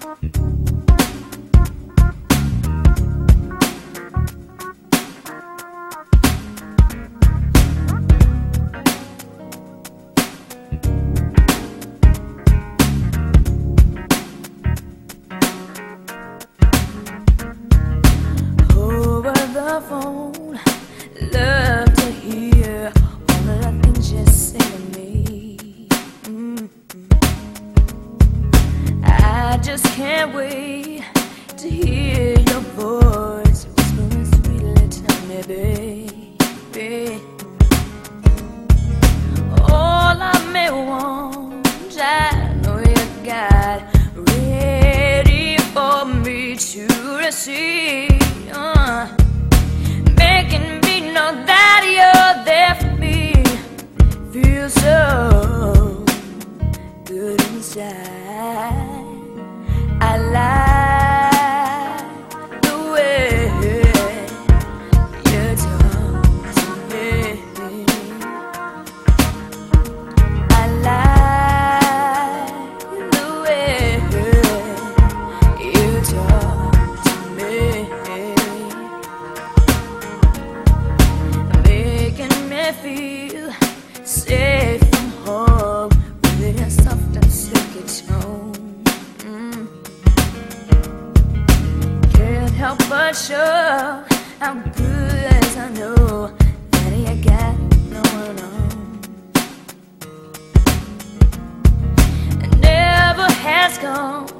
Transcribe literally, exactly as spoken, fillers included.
Phone, love to hear all the things you say to me. Mm-hmm. I just can't wait to hear your voice whispering sweetly to me, baby. All I may want, I know you got ready for me to receive. Uh. Making me know that you're there for me. Feel so good inside. I like the way you talk to me. I like the way you talk to me. Feel safe from home with a soft and silky tone. Mm. Can't help but show how good as I know that you got no one on. It never has gone